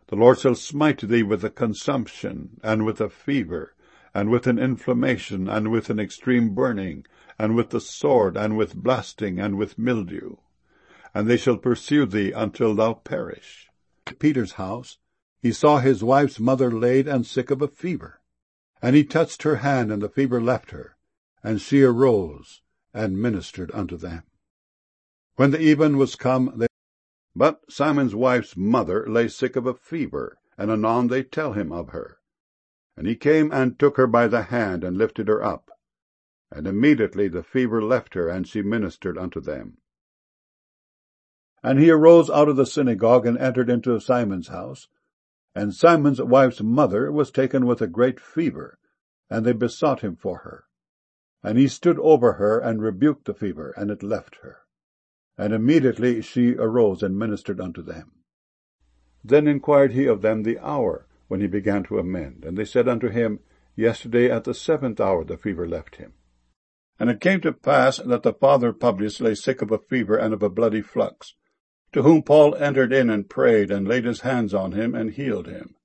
The Lord shall smite thee with a consumption, and with a fever, and with an inflammation, and with an extreme burning, and with the sword, and with blasting, and with mildew. And they shall pursue thee until thou perish. At Peter's house he saw his wife's mother laid and sick of a fever. And he touched her hand, and the fever left her, and she arose and ministered unto them. When the even was come, but Simon's wife's mother lay sick of a fever, and anon they tell him of her. And he came and took her by the hand, and lifted her up. And immediately the fever left her, and she ministered unto them. And he arose out of the synagogue, and entered into Simon's house. And Simon's wife's mother was taken with a great fever, and they besought him for her. And he stood over her, and rebuked the fever, and it left her. And immediately she arose and ministered unto them. Then inquired he of them the hour when he began to amend. And they said unto him, Yesterday at the 7th hour the fever left him. And it came to pass that the father Publius lay sick of a fever and of a bloody flux, to whom Paul entered in and prayed, and laid his hands on him, and healed him.